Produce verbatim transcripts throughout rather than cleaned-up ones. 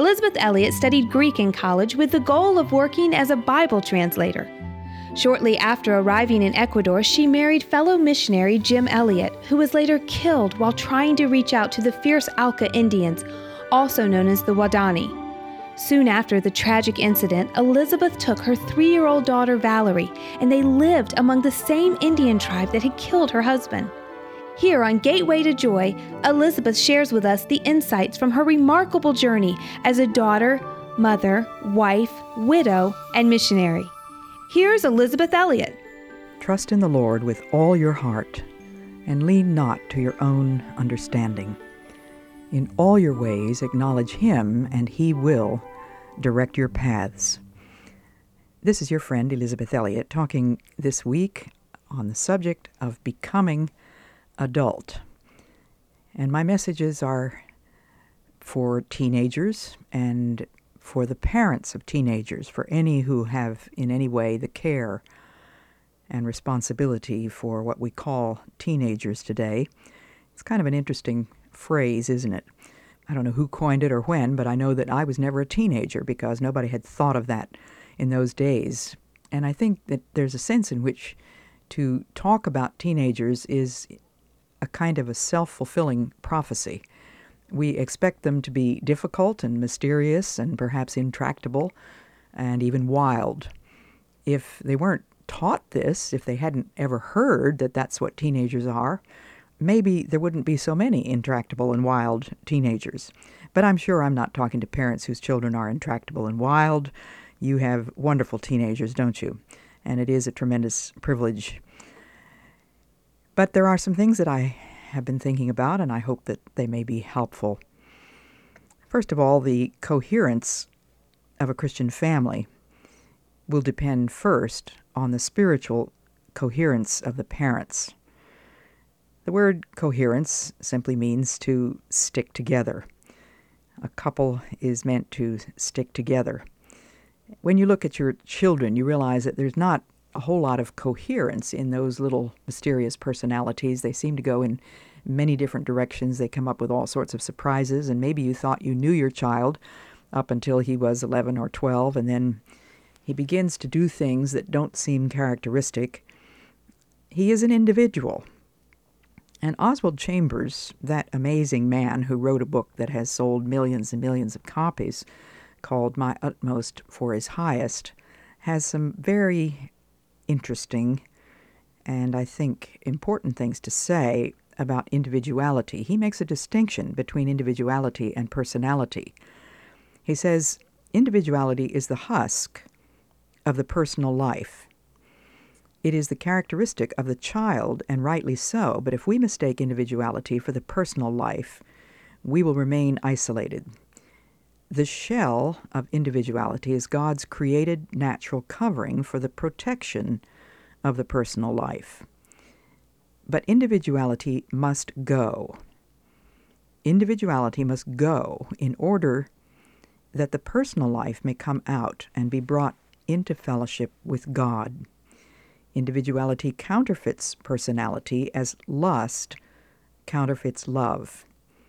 Elizabeth Elliot studied Greek in college with the goal of working as a Bible translator. Shortly after arriving in Ecuador, she married fellow missionary Jim Elliot, who was later killed while trying to reach out to the fierce Auca Indians, also known as the Wadani. Soon after the tragic incident, Elizabeth took her three-year-old daughter Valerie, and they lived among the same Indian tribe that had killed her husband. Here on Gateway to Joy, Elizabeth shares with us the insights from her remarkable journey as a daughter, mother, wife, widow, and missionary. Here's Elizabeth Elliot. Trust in the Lord with all your heart, and lean not to your own understanding. In all your ways acknowledge Him, and He will direct your paths. This is your friend Elizabeth Elliot talking this week on the subject of becoming adult. And my messages are for teenagers and for the parents of teenagers, for any who have in any way the care and responsibility for what we call teenagers today. It's kind of an interesting phrase, isn't it? I don't know who coined it or when, but I know that I was never a teenager because nobody had thought of that in those days. And I think that there's a sense in which to talk about teenagers is a kind of a self-fulfilling prophecy. We expect them to be difficult and mysterious and perhaps intractable and even wild. If they weren't taught this, if they hadn't ever heard that that's what teenagers are, maybe there wouldn't be so many intractable and wild teenagers. But I'm sure I'm not talking to parents whose children are intractable and wild. You have wonderful teenagers, don't you? And it is a tremendous privilege. But there are some things that I have been thinking about, and I hope that they may be helpful. First of all, the coherence of a Christian family will depend first on the spiritual coherence of the parents. The word coherence simply means to stick together. A couple is meant to stick together. When you look at your children, you realize that there's not a whole lot of coherence in those little mysterious personalities. They seem to go in many different directions. They come up with all sorts of surprises, and maybe you thought you knew your child up until he was eleven or twelve, and then he begins to do things that don't seem characteristic. He is an individual. And Oswald Chambers, that amazing man who wrote a book that has sold millions and millions of copies called My Utmost for His Highest, has some very interesting and I think important things to say about individuality. He makes a distinction between individuality and personality. He says individuality is the husk of the personal life. It is the characteristic of the child, and rightly so, but if we mistake individuality for the personal life, we will remain isolated. The shell of individuality is God's created natural covering for the protection of the personal life. But individuality must go. Individuality must go in order that the personal life may come out and be brought into fellowship with God. Individuality counterfeits personality as lust counterfeits love.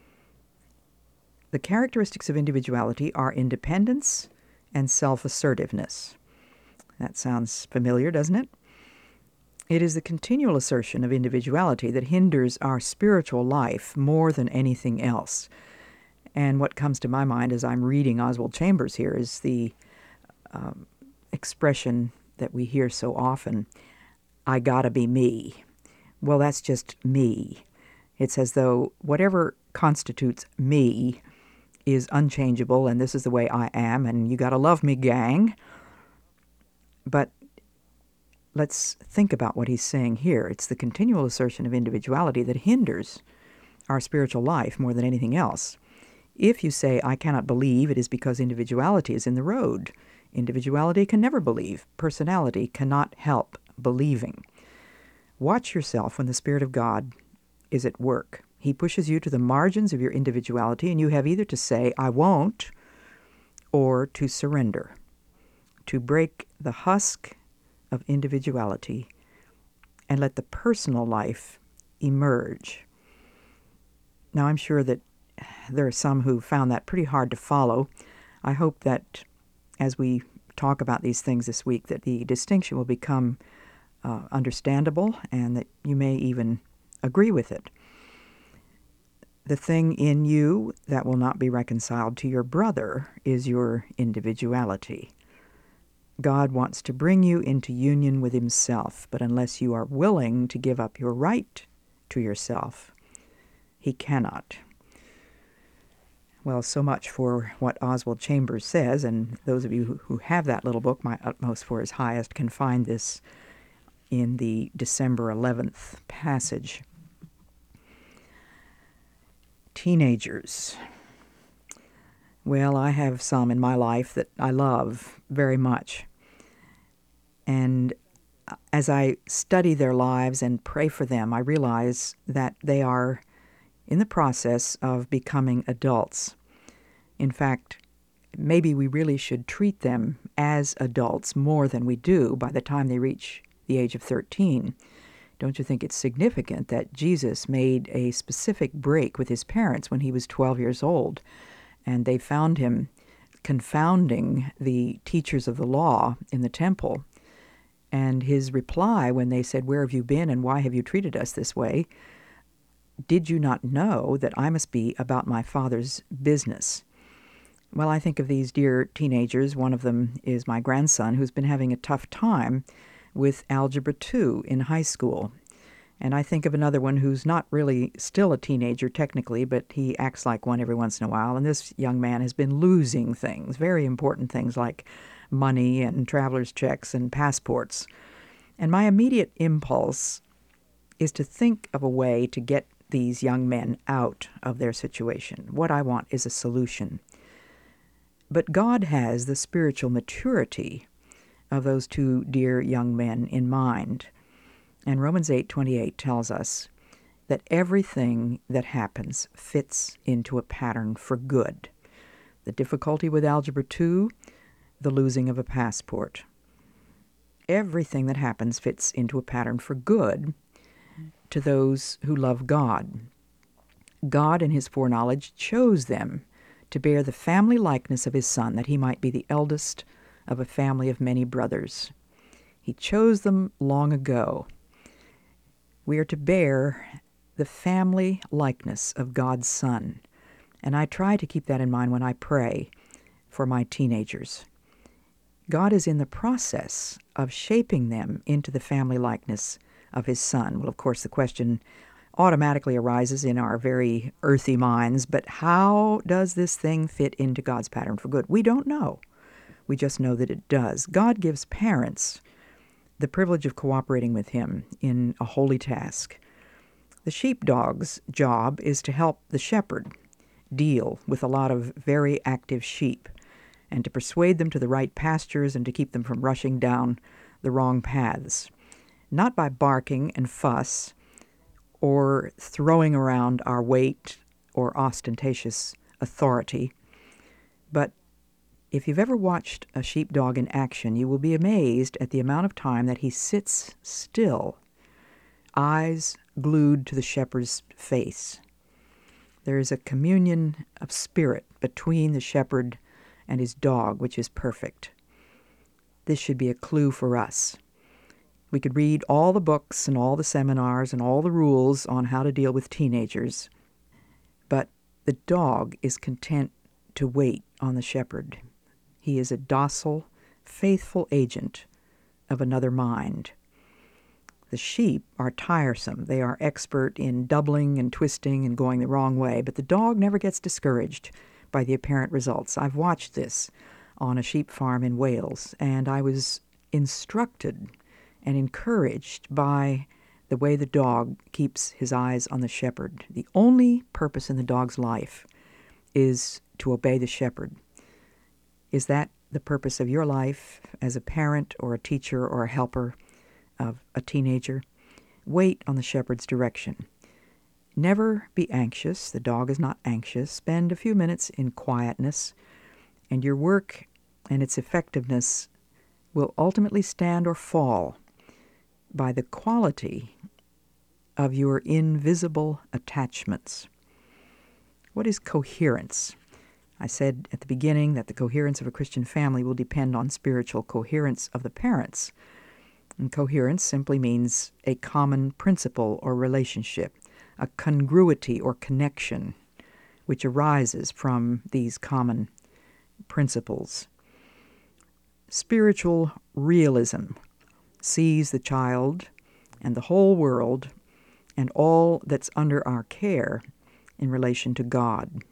The characteristics of individuality are independence and self-assertiveness. That sounds familiar, doesn't it? It is the continual assertion of individuality that hinders our spiritual life more than anything else. And what comes to my mind as I'm reading Oswald Chambers here is the um, expression that we hear so often, I gotta be me. Well, that's just me. It's as though whatever constitutes me is unchangeable, and this is the way I am, and you gotta love me, gang. But let's think about what he's saying here. It's the continual assertion of individuality that hinders our spiritual life more than anything else. If you say, I cannot believe, it is because individuality is in the road. Individuality can never believe. Personality cannot help believing. Watch yourself when the Spirit of God is at work. He pushes you to the margins of your individuality, and you have either to say, I won't, or to surrender, to break the husk of individuality and let the personal life emerge. Now, I'm sure that there are some who found that pretty hard to follow. I hope that as we talk about these things this week, that the distinction will become uh, understandable and that you may even agree with it. The thing in you that will not be reconciled to your brother is your individuality. God wants to bring you into union with himself, but unless you are willing to give up your right to yourself, he cannot. Well, so much for what Oswald Chambers says, and those of you who have that little book, My Utmost for His Highest, can find this in the December eleventh passage. Teenagers. Well, I have some in my life that I love very much. And as I study their lives and pray for them, I realize that they are in the process of becoming adults. In fact, maybe we really should treat them as adults more than we do by the time they reach the age of thirteen. Don't you think it's significant that Jesus made a specific break with his parents when he was twelve years old, and they found him confounding the teachers of the law in the temple? And his reply when they said, "Where have you been and why have you treated us this way? Did you not know that I must be about my Father's business?" Well, I think of these dear teenagers. One of them is my grandson, who's been having a tough time with Algebra two in high school. And I think of another one who's not really still a teenager technically, but he acts like one every once in a while. And this young man has been losing things, very important things like money and traveler's checks and passports. And my immediate impulse is to think of a way to get these young men out of their situation. What I want is a solution. But God has the spiritual maturity of those two dear young men in mind. And Romans eight twenty-eight tells us that everything that happens fits into a pattern for good. The difficulty with Algebra two, the losing of a passport. Everything that happens fits into a pattern for good to those who love God. God, in his foreknowledge, chose them to bear the family likeness of his Son, that he might be the eldest of a family of many brothers. He chose them long ago. We are to bear the family likeness of God's Son, and I try to keep that in mind when I pray for my teenagers. God is in the process of shaping them into the family likeness of his Son. Well, of course, the question automatically arises in our very earthy minds, but how does this thing fit into God's pattern for good? We don't know. We just know that it does. God gives parents the privilege of cooperating with him in a holy task. The sheepdog's job is to help the shepherd deal with a lot of very active sheep and to persuade them to the right pastures and to keep them from rushing down the wrong paths. Not by barking and fuss or throwing around our weight or ostentatious authority, but if you've ever watched a sheepdog in action, you will be amazed at the amount of time that he sits still, eyes glued to the shepherd's face. There is a communion of spirit between the shepherd and his dog, which is perfect. This should be a clue for us. We could read all the books and all the seminars and all the rules on how to deal with teenagers, but the dog is content to wait on the shepherd. He is a docile, faithful agent of another mind. The sheep are tiresome. They are expert in doubling and twisting and going the wrong way, but the dog never gets discouraged by the apparent results. I've watched this on a sheep farm in Wales, and I was instructed and encouraged by the way the dog keeps his eyes on the shepherd. The only purpose in the dog's life is to obey the shepherd. Is that the purpose of your life as a parent or a teacher or a helper of a teenager? Wait on the shepherd's direction. Never be anxious. The dog is not anxious. Spend a few minutes in quietness, and your work and its effectiveness will ultimately stand or fall by the quality of your invisible attachments. What is coherence? I said at the beginning that the coherence of a Christian family will depend on spiritual coherence of the parents. And coherence simply means a common principle or relationship, a congruity or connection which arises from these common principles. Spiritual realism sees the child and the whole world and all that's under our care in relation to God.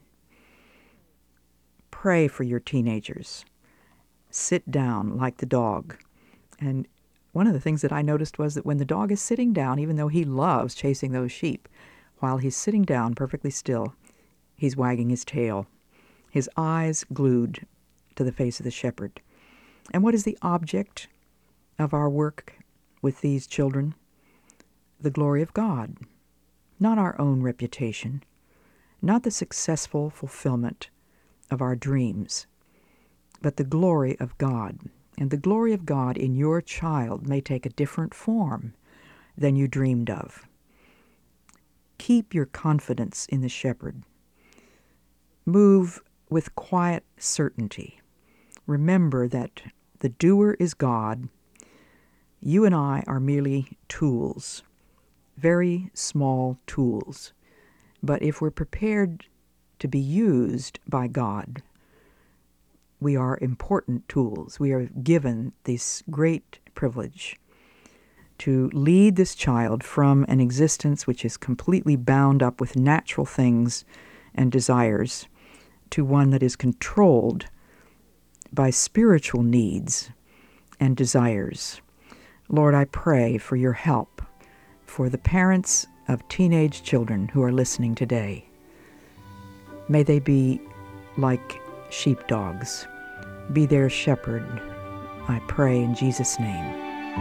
Pray for your teenagers. Sit down like the dog. And one of the things that I noticed was that when the dog is sitting down, even though he loves chasing those sheep, while he's sitting down perfectly still, he's wagging his tail, his eyes glued to the face of the shepherd. And what is the object of our work with these children? The glory of God, not our own reputation, not the successful fulfillment of our dreams, but the glory of God. And the glory of God in your child may take a different form than you dreamed of. Keep your confidence in the shepherd. Move with quiet certainty. Remember that the doer is God. You and I are merely tools, very small tools. But if we're prepared to be used by God, we are important tools. We are given this great privilege to lead this child from an existence which is completely bound up with natural things and desires to one that is controlled by spiritual needs and desires. Lord, I pray for your help for the parents of teenage children who are listening today. May they be like sheepdogs. Be their shepherd, I pray in Jesus' name.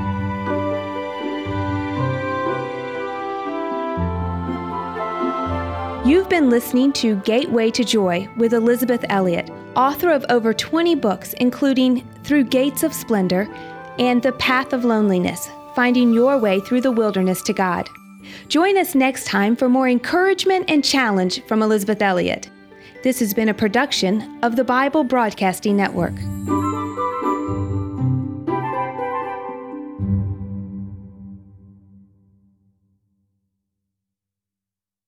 You've been listening to Gateway to Joy with Elisabeth Elliot, author of over twenty books, including Through Gates of Splendor and The Path of Loneliness, Finding Your Way Through the Wilderness to God. Join us next time for more encouragement and challenge from Elisabeth Elliot. This has been a production of the Bible Broadcasting Network.